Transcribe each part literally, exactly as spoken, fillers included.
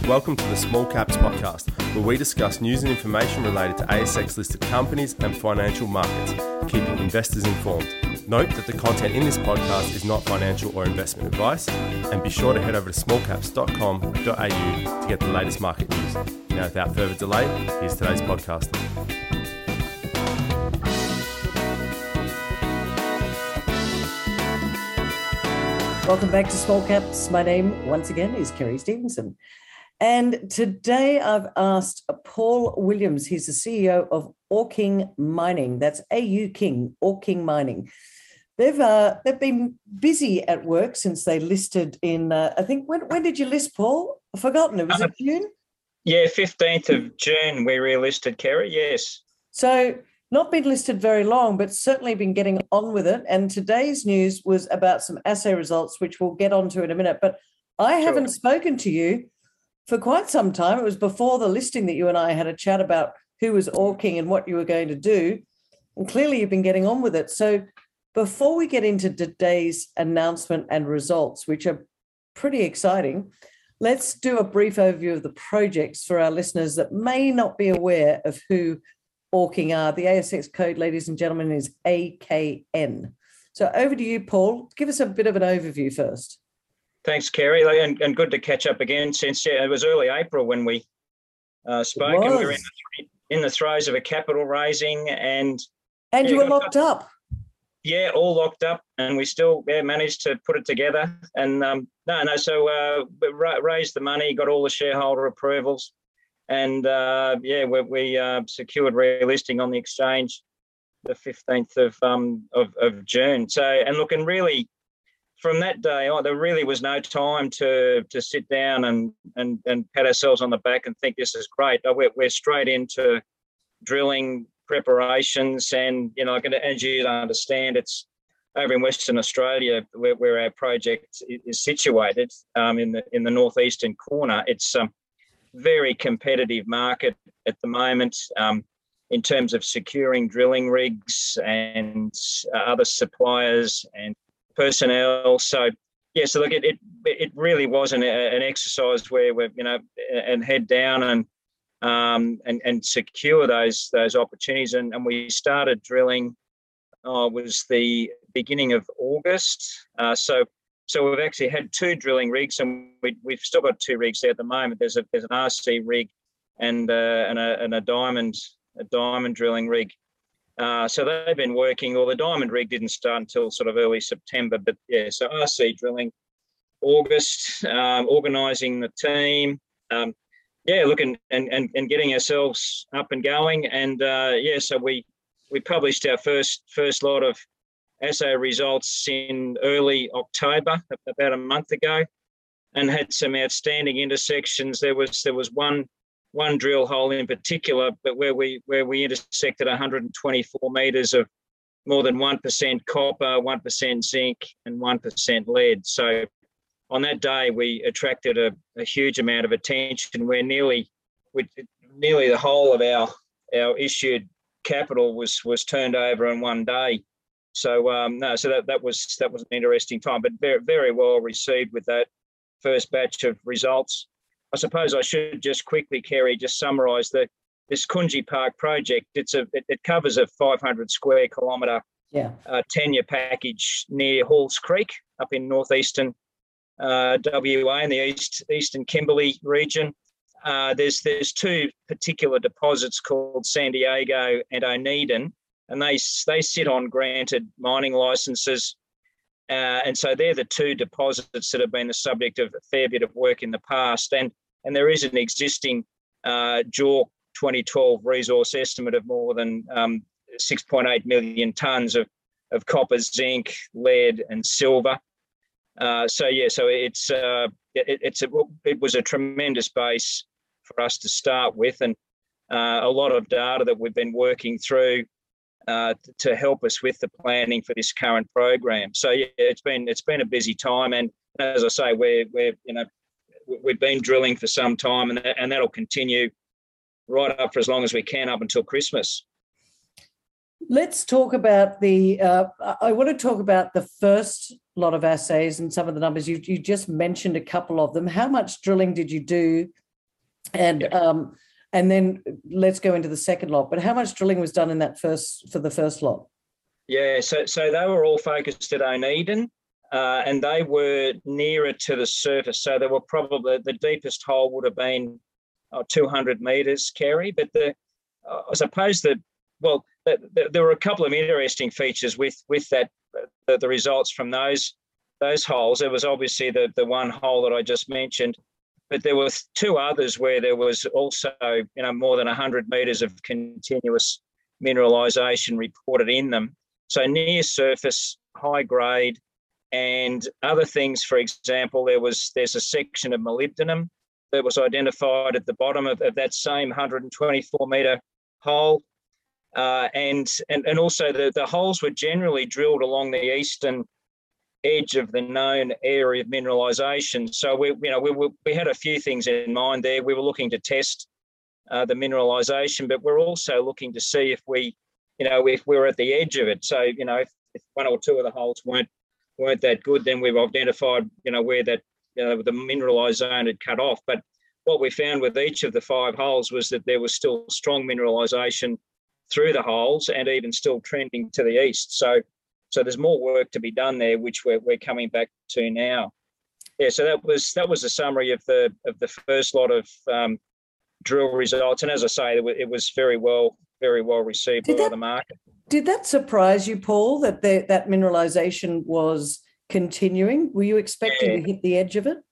Welcome to the Small Caps Podcast, where we discuss news and information related to A S X-listed companies and financial markets, keeping investors informed. Note that the content in this podcast is not financial or investment advice, and be sure to head over to small caps dot com dot a u to get the latest market news. Now, without further delay, here's today's podcast. Welcome back to Small Caps. My name, once again, is Kerry Stevenson. And today I've asked Paul Williams. He's the C E O of Auking Mining. That's A U King, Auking Mining. They've uh, they've been busy at work since they listed in, uh, I think, when when did you list, Paul? I've forgotten. Was it June? Yeah, fifteenth of June we relisted, Kerry, yes. So not been listed very long, but certainly been getting on with it. And today's news was about some assay results, which we'll get onto in a minute. But I Sure. haven't spoken to you for quite some time. It was before the listing that you and I had a chat about who was Auking and what you were going to do. And clearly you've been getting on with it. So before we get into today's announcement and results, which are pretty exciting, let's do a brief overview of the projects for our listeners that may not be aware of who Auking are. The A S X code, ladies and gentlemen, is A K N. So over to you, Paul. Give us a bit of an overview first. Thanks, Kerry, and, and good to catch up again since yeah, it was early April when we uh, spoke, and we were in the, in the throes of a capital raising, and and yeah, you were got, locked up. Yeah, all locked up, and we still yeah, managed to put it together. And um, no, no, so uh, we raised the money, got all the shareholder approvals, and uh, yeah, we, we uh, secured relisting on the exchange the fifteenth of um of, of June. So, and look, and really, from that day on, there really was no time to to sit down and and and pat ourselves on the back and think this is great. We're, we're straight into drilling preparations, and you know, as you understand, it's over in Western Australia where, where our project is situated, um, in the in the northeastern corner. It's um very competitive market at the moment, um, in terms of securing drilling rigs and uh, other suppliers and personnel. So yeah, so look, it it, it really wasn't a, an exercise where we're, you know, and head down and um and and secure those those opportunities. And, and we started drilling. Uh, was the beginning of August. Uh, so so we've actually had two drilling rigs, and we we've still got two rigs there at the moment. There's a there's an R C rig and uh, and a and a diamond a diamond drilling rig. Uh, so they've been working. Well, the diamond rig didn't start until sort of early September, but yeah, so R C drilling, August, um, organising the team, um, yeah, looking and, and and getting ourselves up and going, and uh, yeah, so we we published our first first lot of assay results in early October, about a month ago, and had some outstanding intersections. There was there was one. One drill hole in particular, but where we where we intersected one hundred twenty-four metres of more than one percent copper, one percent zinc, and one percent lead. So on that day, we attracted a, a huge amount of attention. Where nearly, we, nearly the whole of our our issued capital was was turned over in one day. So um, no, so that that was that was an interesting time, but very very well received with that first batch of results. I suppose I should just quickly, Kerry, just summarise the this Coongie Park project. It's a it, it covers a five hundred square kilometre yeah. uh, tenure package near Halls Creek up in northeastern uh, W A in the east eastern Kimberley region. Uh, there's there's two particular deposits called San Diego and Oneiden, and they they sit on granted mining licences. Uh, and so they're the two deposits that have been the subject of a fair bit of work in the past. And and there is an existing uh, J O R C twenty twelve resource estimate of more than um, six point eight million tonnes of, of copper, zinc, lead and silver. Uh, so, yeah, so it's uh, it, it's a, it was a tremendous base for us to start with, and uh, a lot of data that we've been working through Uh, to help us with the planning for this current program. So yeah, it's been it's been a busy time, and as I say, we're we're you know we've been drilling for some time, and that, and that'll continue right up for as long as we can up until Christmas. Let's talk about the. Uh, I want to talk about the first lot of assays and some of the numbers. You you just mentioned a couple of them. How much drilling did you do And Yep. um, and then let's go into the second lot. But how much drilling was done in that first for the first lot? Yeah, so so they were all focused at Oneiden, uh, and they were nearer to the surface. So they were probably the deepest hole would have been uh, two hundred metres, Kerry. But the uh, I suppose that well, the, the, there were a couple of interesting features with with that the, the results from those those holes. There was obviously the the one hole that I just mentioned, but there were two others where there was also you know more than one hundred metres of continuous mineralisation reported in them. So near surface, high grade, and other things. For example, there was there's a section of molybdenum that was identified at the bottom of, of that same one hundred twenty-four metre hole, uh, and and and also the the holes were generally drilled along the eastern edge of the known area of mineralisation. So we you know we we, we had a few things in mind there. We were looking to test uh, the mineralisation, but we're also looking to see if we you know, if we're at the edge of it. So, you know, if, if one or two of the holes weren't weren't that good, then we've identified, you know, where that, you know, the mineralised zone had cut off. But what we found with each of the five holes was that there was still strong mineralisation through the holes and even still trending to the east. So, so there's more work to be done there, which we're we're coming back to now. Yeah, so that was that was a summary of the of the first lot of um, drill results, and as I say, it was very well. very well received Did by that, the market. Did that surprise you, Paul, that the, that mineralisation was continuing? Were you expecting Yeah. to hit the edge of it?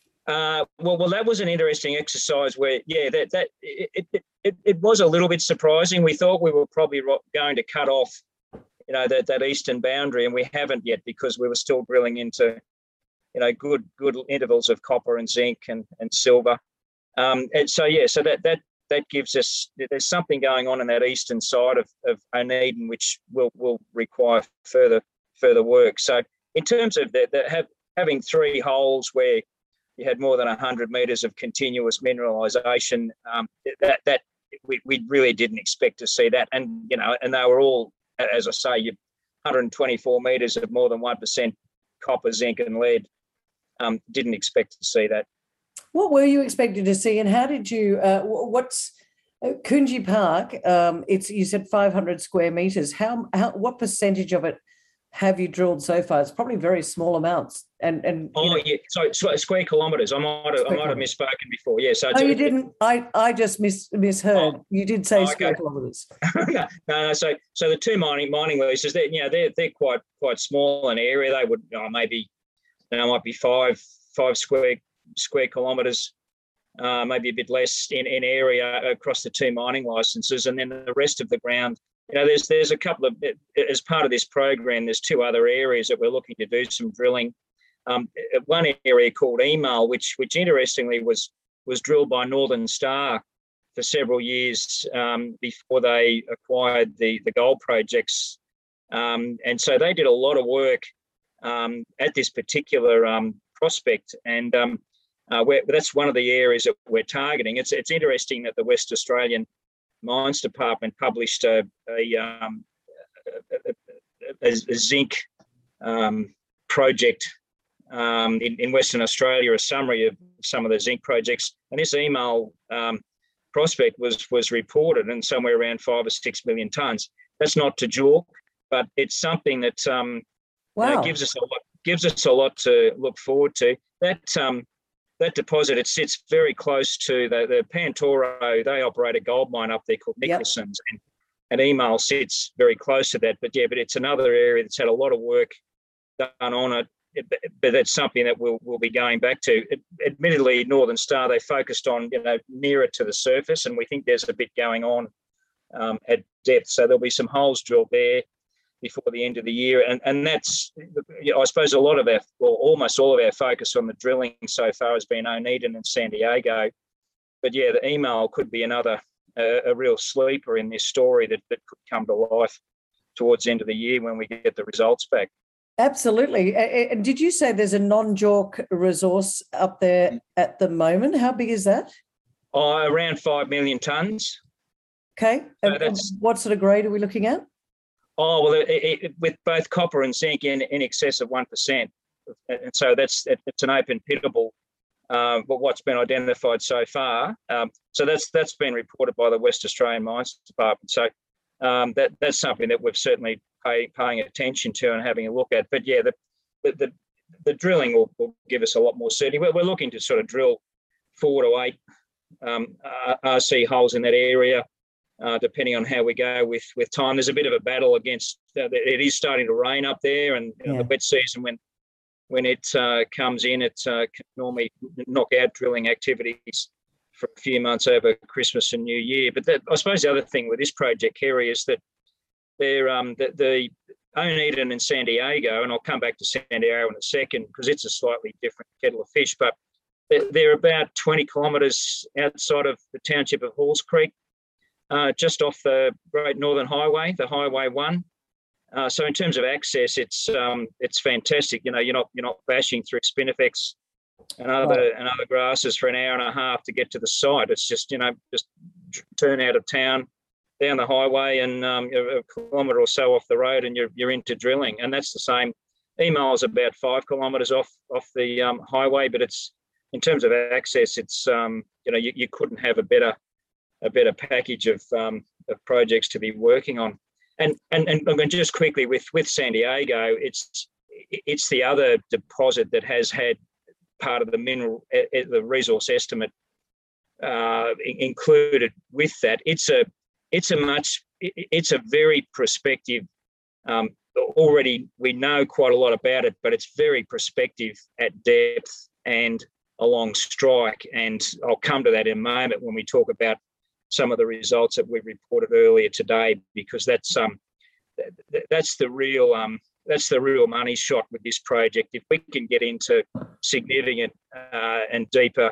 Uh, well, well, that was an interesting exercise where, yeah, that that it, it it it was a little bit surprising. We thought we were probably going to cut off, you know, that that eastern boundary, and we haven't yet because we were still drilling into, you know, good good intervals of copper and zinc and and silver. Um, and so yeah, so that that. That gives us, there's something going on in that eastern side of, of Oneiden, which will will require further further work. So in terms of that, that have, having three holes where you had more than one hundred metres of continuous mineralisation, um, that that we, we really didn't expect to see that. And, you know, and they were all, as I say, you one hundred twenty-four metres of more than one percent copper, zinc and lead. Um, didn't expect to see that. What were you expecting to see, and how did you? Uh, what's uh, Coongie Park? Um, it's you said five hundred square meters. How how what percentage of it have you drilled so far? It's probably very small amounts. And and oh know, yeah, so square kilometres. I might have, I might have misspoken before. Yeah, so no, you didn't. I I just mis misheard. Oh, you did say oh, okay. Square kilometres. no, no, so so the two mining mining leases, they you know they're they're quite quite small in area. They would oh, maybe you know might be five five square. square kilometres, uh, maybe a bit less in, in area across the two mining licences, and then the rest of the ground. You know, there's there's a couple of, as part of this program, there's two other areas that we're looking to do some drilling. Um, one area called Email, which which interestingly was was drilled by Northern Star for several years um, before they acquired the the gold projects, um, and so they did a lot of work um, at this particular um, prospect, and um, uh, that's one of the areas that we're targeting. It's it's interesting that the West Australian Mines Department published a a, um, a, a, a zinc um, project um, in, in Western Australia, a summary of some of the zinc projects, and this Email um, prospect was was reported in somewhere around five or six million tonnes. That's not to JORC, but it's something that um, wow. you know, gives us a lot gives us a lot to look forward to. That um, that deposit, it sits very close to the, the Pantoro. They operate a gold mine up there called Nicholson's, yep. and, and Email sits very close to that. But yeah, but it's another area that's had a lot of work done on it. it but that's something that we'll we'll be going back to. It, admittedly, Northern Star, they focused on you know nearer to the surface, and we think there's a bit going on um, at depth. So there'll be some holes drilled there before the end of the year. And and that's, you know, I suppose a lot of our, well, almost all of our focus on the drilling so far has been Oneiden and San Diego. But yeah, the Email could be another, uh, a real sleeper in this story that, that could come to life towards the end of the year when we get the results back. Absolutely. And did you say there's a non-JORC resource up there at the moment? How big is that? Oh, around five million tonnes. Okay. So and what sort of grade are we looking at? Oh, well, it, it, with both copper and zinc in, in excess of one percent. And so that's it's an open pittable uh, but what's been identified so far. Um, so that's that's been reported by the West Australian Mines Department. So um, that that's something that we've certainly pay, paying attention to and having a look at. But yeah, the the the, the drilling will, will give us a lot more certainty. We're, we're looking to sort of drill four to eight um, R C holes in that area. Uh, depending on how we go with, with time. There's a bit of a battle against, uh, it is starting to rain up there, and you know, yeah. the wet season, when when it uh, comes in, it uh, can normally knock out drilling activities for a few months over Christmas and New Year. But that, I suppose the other thing with this project, Kerry, is that they're, um, the, the Oneida and San Diego, and I'll come back to San Diego in a second because it's a slightly different kettle of fish, but they're, they're about twenty kilometres outside of the township of Halls Creek. Uh, just off the Great Northern Highway, the Highway One. Uh, so in terms of access, it's um, it's fantastic. You know, you're not you're not bashing through spinifex and other right. and other grasses for an hour and a half to get to the site. It's just you know just turn out of town, down the highway, and um, a kilometre or so off the road, and you're you're into drilling. And that's the same. Email is about five kilometres off off the um, highway, but it's in terms of access, it's um, you know you, you couldn't have a better a better package of, um, of projects to be working on. And and and just quickly with, with San Diego, it's it's the other deposit that has had part of the mineral, the resource estimate uh, included with that. It's a it's a much it's a very prospective. Um, already we know quite a lot about it, but it's very prospective at depth and along strike. And I'll come to that in a moment when we talk about some of the results that we reported earlier today, because that's um that's the real um that's the real money shot with this project. If we can get into significant uh, and deeper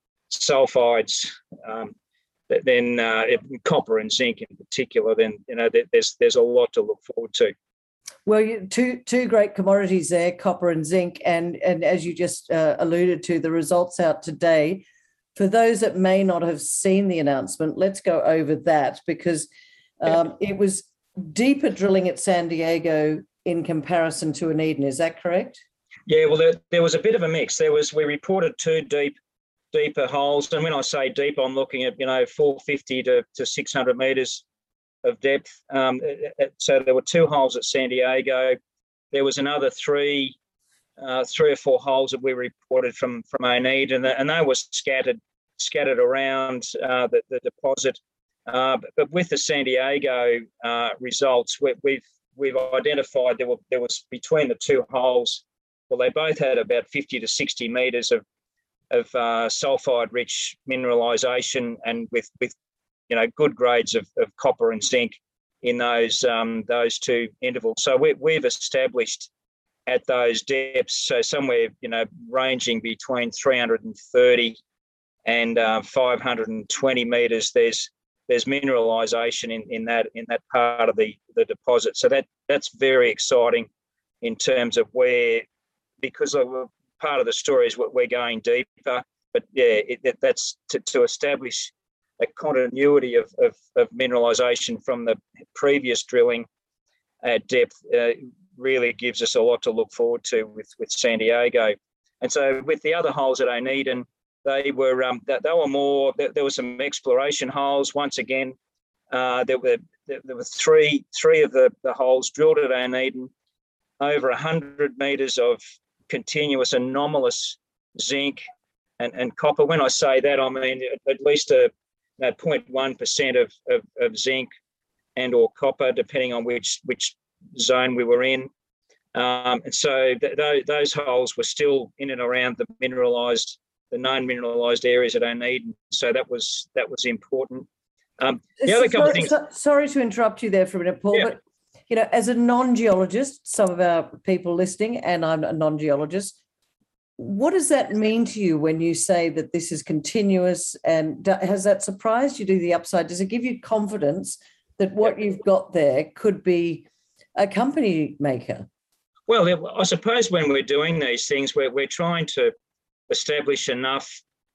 sulfides, um, then uh, copper and zinc in particular, then you know there's there's a lot to look forward to. Well, you, two two great commodities there, copper and zinc, and and as you just uh, alluded to, the results out today. For those that may not have seen the announcement, let's go over that, because um, it was deeper drilling at San Diego in comparison to Oneida. Is that correct? Yeah, well, there, there was a bit of a mix. There was we reported two deep, deeper holes, and when I say deep, I'm looking at you know four fifty to, to six hundred metres of depth. Um, so there were two holes at San Diego. There was another three. Uh, three or four holes that we reported from from Oneida, and, and they were scattered scattered around uh, the, the deposit. Uh, but, but with the San Diego uh, results, we, we've we've identified there were there was between the two holes. Well, they both had about fifty to sixty metres of of uh, sulfide-rich mineralisation, and with with you know good grades of, of copper and zinc in those um, those two intervals. So we, we've established at those depths, so somewhere, you know, ranging between three hundred thirty and uh, five hundred twenty metres, there's there's mineralisation in, in that in that part of the, the deposit. So that that's very exciting in terms of where, because of, part of the story is what we're going deeper. But yeah, it, it, that's to, to establish a continuity of, of, of mineralisation from the previous drilling at depth. Uh, really gives us a lot to look forward to with, with San Diego. And so with the other holes at Oneida, they were um, they, they were more, there, there were some exploration holes. Once again, uh, there were there, there were three three of the, the holes drilled at Oneida, over one hundred metres of continuous anomalous zinc and, and copper. When I say that, I mean at least a, a zero point one percent of, of, of zinc and or copper, depending on which which zone we were in. Um, and so th- th- those holes were still in and around the mineralised, the known mineralised areas at Oneida. So that was that was important. Um, the so, other couple sorry, of things. So, sorry to interrupt you there for a minute, Paul, yeah. but you know, as a non-geologist, some of our people listening, and I'm a non-geologist, what does that mean to you when you say that this is continuous? And has that surprised you to the upside? Does it give you confidence that what yeah. you've got there could be a company maker? Well, I suppose when we're doing these things, we're, we're trying to establish enough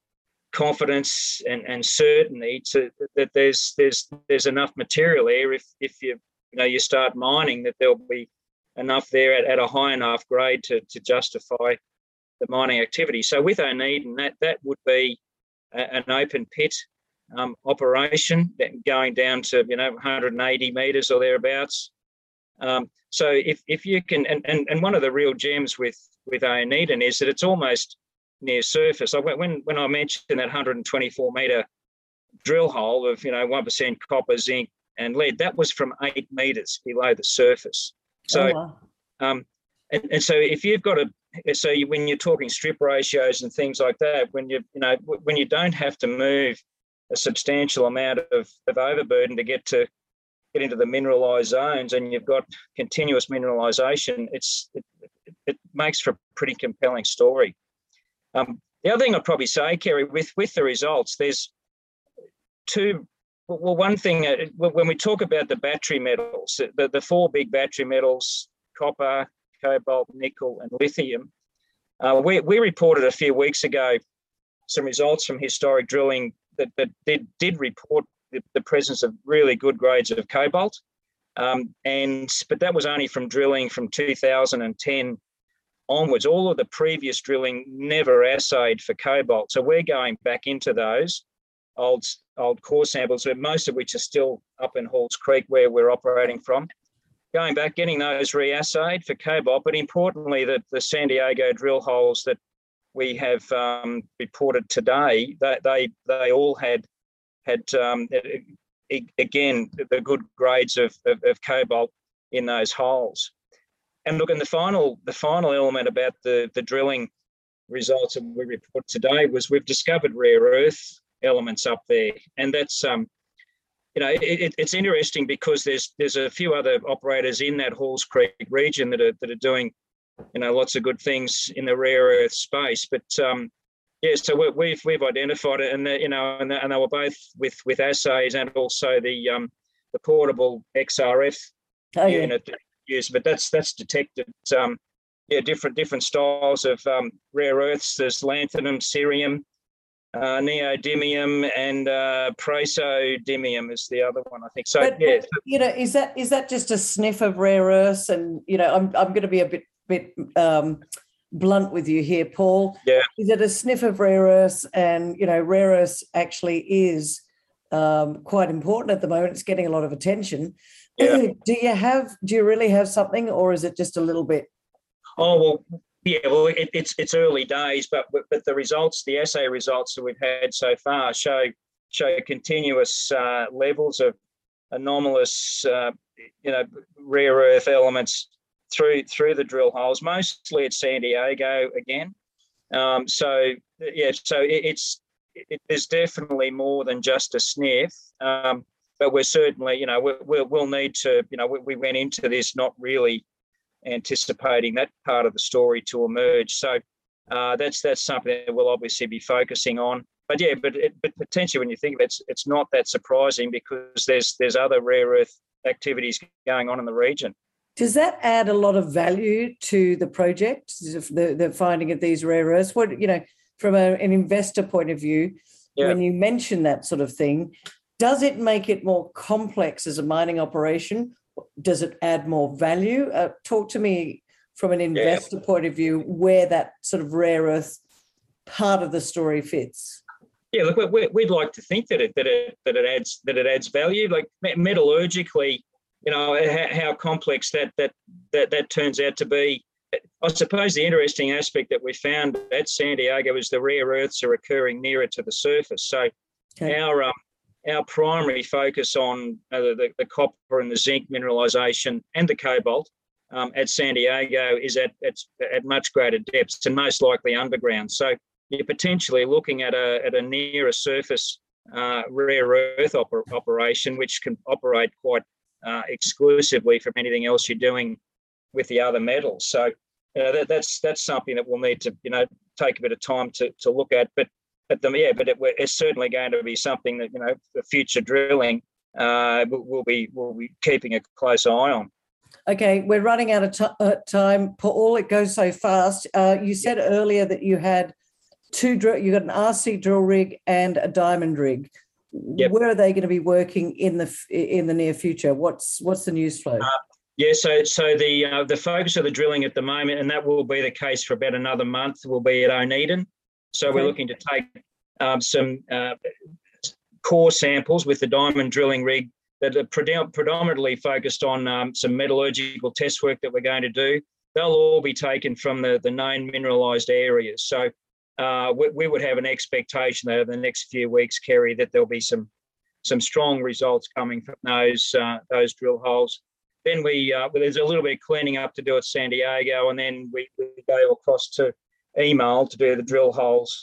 confidence and, and certainty to that there's there's there's enough material there. If if you you know you start mining, that there'll be enough there at, at a high enough grade to to justify the mining activity. So with Oneida, that that would be a, an open pit um, operation that going down to you know one hundred eighty metres or thereabouts. Um, so if if you can, and, and and one of the real gems with with Oneida is that it's almost near surface. Like when when I mentioned that one hundred twenty-four metre drill hole of you know one percent copper, zinc, and lead, that was from eight metres below the surface. So, oh, wow. um, and, and so if you've got a, so you, when you're talking strip ratios and things like that, when you you know when you don't have to move a substantial amount of, of overburden to get to get into the mineralised zones, and you've got continuous mineralisation, it's it, it, it makes for a pretty compelling story. Um, the other thing I'd probably say, Kerry, with with the results, there's two. Well, one thing, uh, when we talk about the battery metals, the, the four big battery metals, copper, cobalt, nickel, and lithium, uh, we, we reported a few weeks ago some results from historic drilling that, that did, did report the, the presence of really good grades of cobalt. Um, and but that was only from drilling from two thousand ten onwards. All of the previous drilling never assayed for cobalt. So we're going back into those old old core samples, most of which are still up in Halls Creek where we're operating from. Going back, getting those reassayed for cobalt, but importantly, the, the San Diego drill holes that we have um, reported today, they they, they all had had um, again the good grades of, of, of cobalt in those holes. And look, and the final the final element about the the drilling results that we reported today was we've discovered rare earth elements up there, and that's um you know it, it's interesting because there's there's a few other operators in that Halls Creek region that are that are doing you know lots of good things in the rare earth space, but um yeah so we, we've we've identified it, and the, you know and, the, and they were both with with assays and also the um the portable X R F oh, yeah. unit that we use, but that's that's detected um yeah different different styles of um rare earths. There's lanthanum, cerium, Uh, neodymium, and uh, praseodymium is the other one, I think. So, but, yeah. You know, is that is that just a sniff of rare earths? And you know, I'm I'm going to be a bit bit um, blunt with you here, Paul. Yeah. Is it a sniff of rare earths? And you know, rare earths actually is um, quite important at the moment. It's getting a lot of attention. Yeah. Do you have? Do you really have something, or is it just a little bit? Oh well. Yeah, well, it, it's it's early days, but but the results, the assay results that we've had so far show show continuous uh, levels of anomalous, uh, you know, rare earth elements through through the drill holes, mostly at San Diego again. Um, so yeah, so it, it's it, there's definitely more than just a sniff, um, but we're certainly, you know, we, we'll we'll need to, you know, we, we went into this not really anticipating that part of the story to emerge. So uh, that's that's something that we'll obviously be focusing on. But yeah, but it, but potentially when you think of it, it's, it's not that surprising because there's there's other rare earth activities going on in the region. Does that add a lot of value to the project, the, the finding of these rare earths? What, you know, from a, an investor point of view, yeah. when you mention that sort of thing, does it make it more complex as a mining operation? Does it add more value? Uh, talk to me from an investor yeah. point of view where that sort of rare earth part of the story fits. Yeah, look, we, we'd like to think that it that it that it adds that it adds value. Like metallurgically, you know, how, how complex that that that that turns out to be. I suppose the interesting aspect that we found at San Diego is the rare earths are occurring nearer to the surface. So okay. our um, Our primary focus on uh, the, the copper and the zinc mineralisation and the cobalt um, at San Diego is at, at at much greater depths and most likely underground. So you're potentially looking at a at a nearer surface uh, rare earth oper operation, which can operate quite uh, exclusively from anything else you're doing with the other metals. So uh, that, that's that's something that we'll need to you know take a bit of time to to look at, but. But the, yeah, but it, it's certainly going to be something that you know the future drilling uh, will be will be keeping a close eye on. Okay, we're running out of t uh, time, Paul. It goes so fast. Uh, you said earlier that you had two drill. You got an R C drill rig and a diamond rig. Yep. Where are they going to be working in the in the near future? What's what's the news flow? Uh, Yeah, so so the uh, the focus of the drilling at the moment, and that will be the case for about another month, will be at Oneida. So okay. We're looking to take um, some uh, core samples with the diamond drilling rig that are predom- predominantly focused on um, some metallurgical test work that we're going to do. They'll all be taken from the, the known mineralised areas. So uh, we, we would have an expectation over the next few weeks, Kerry, that there'll be some some strong results coming from those uh, those drill holes. Then we uh, well, there's a little bit of cleaning up to do at San Diego, and then we, we go across to Email to do the drill holes,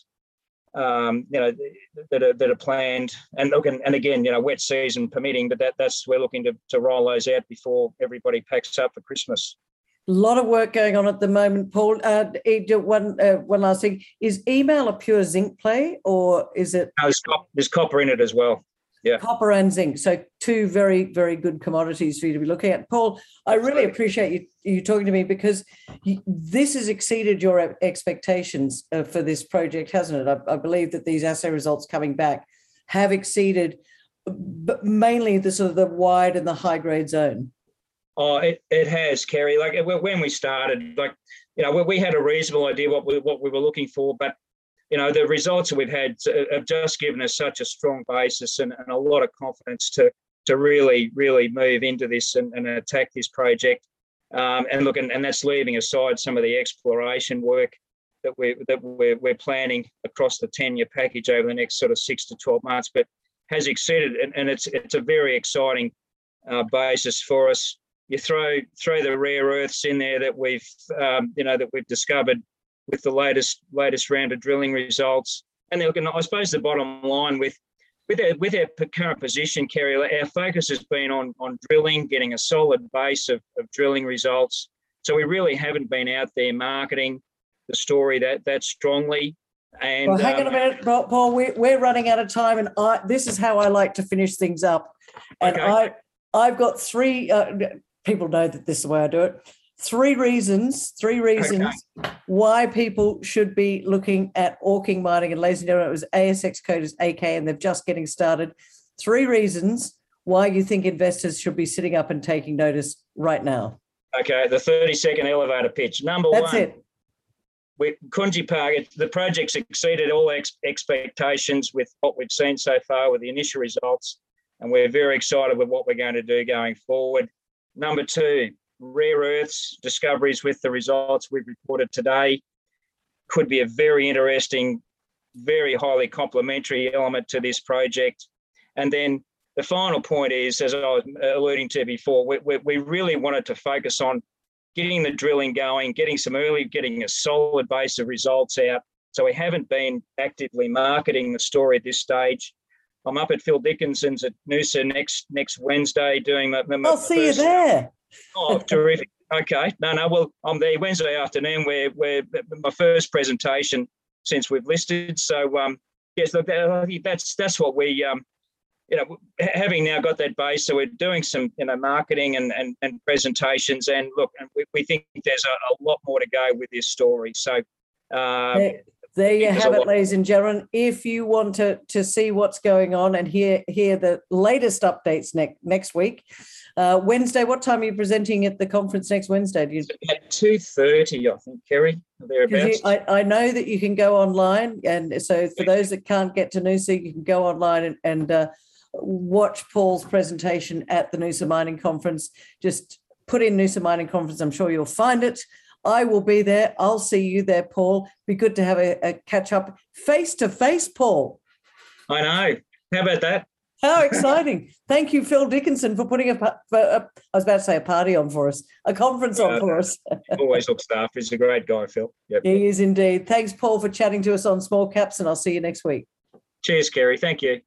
um, you know, that are that are planned. And look, and, and again, you know, wet season permitting, but that that's we're looking to to roll those out before everybody packs up for Christmas. A lot of work going on at the moment, Paul. Uh, one uh, one last thing: is Email a pure zinc play, or is it? No, there's, cop- there's copper in it as well. Yeah. Copper and zinc. So two very, very good commodities for you to be looking at. Paul, I really appreciate you, you talking to me, because you, this has exceeded your expectations uh, for this project, hasn't it? I, I believe that these assay results coming back have exceeded, but mainly the sort of the wide and the high grade zone. Oh, it, it has, Kerry. Like when we started, like, you know, we had a reasonable idea what we, what we were looking for, but you know, the results that we've had have just given us such a strong basis and, and a lot of confidence to to really, really move into this and, and attack this project. Um, and look, and, and that's leaving aside some of the exploration work that we that we're, we're planning across the ten-year package over the next sort of six to twelve months, but has exceeded, and, and it's it's a very exciting uh, basis for us. You throw throw the rare earths in there that we've um, you know that we've discovered with the latest latest round of drilling results. And look, and I suppose the bottom line with with our, with our current position, Kerry, our focus has been on on drilling, getting a solid base of, of drilling results. So we really haven't been out there marketing the story that that strongly. And well, hang um, on a minute, Paul. We're, we're running out of time, and I, this is how I like to finish things up. And okay. I I've got three. Uh, people know that this is the way I do it. Three reasons, three reasons okay. why people should be looking at Auking Mining. And ladies and gentlemen, it was A S X code is A K, and they're just getting started. Three reasons why you think investors should be sitting up and taking notice right now. Okay, the thirty-second elevator pitch. Number That's one. That's it. With Kunji Park, the project's exceeded all ex- expectations with what we've seen so far with the initial results, and we're very excited with what we're going to do going forward. Number two, rare earths discoveries with the results we've reported today could be a very interesting, very highly complementary element to this project. And then the final point is, as I was alluding to before, we, we, we really wanted to focus on getting the drilling going, getting some early, getting a solid base of results out. So we haven't been actively marketing the story at this stage. I'm up at Phil Dickinson's at Noosa next next Wednesday doing my, my I'll see first, you there. Oh, terrific. Okay. No, no, well, I'm there Wednesday afternoon where where my first presentation since we've listed. So um yes, look, I think that's that's what we um you know, having now got that base, so we're doing some, you know, marketing and and, and presentations, and look, and we, we think there's a, a lot more to go with this story. So uh, there, there you have it, ladies and gentlemen. If you want to to see what's going on and hear hear the latest updates next next week, uh, Wednesday, what time are you presenting at the conference next Wednesday? Do you... At two thirty, I think, Kerry, thereabouts. You, I, I know that you can go online, and so for those that can't get to Noosa, you can go online and, and uh, watch Paul's presentation at the Noosa Mining Conference. Just put in Noosa Mining Conference. I'm sure you'll find it. I will be there. I'll see you there, Paul. Be good to have a, a catch up face to face, Paul. I know. How about that? How exciting. Thank you, Phil Dickinson, for putting a, for a, I was about to say a party on for us, a conference on uh, for us. Always looks after. He's a great guy, Phil. Yep. He is indeed. Thanks, Paul, for chatting to us on Small Caps, and I'll see you next week. Cheers, Kerry. Thank you.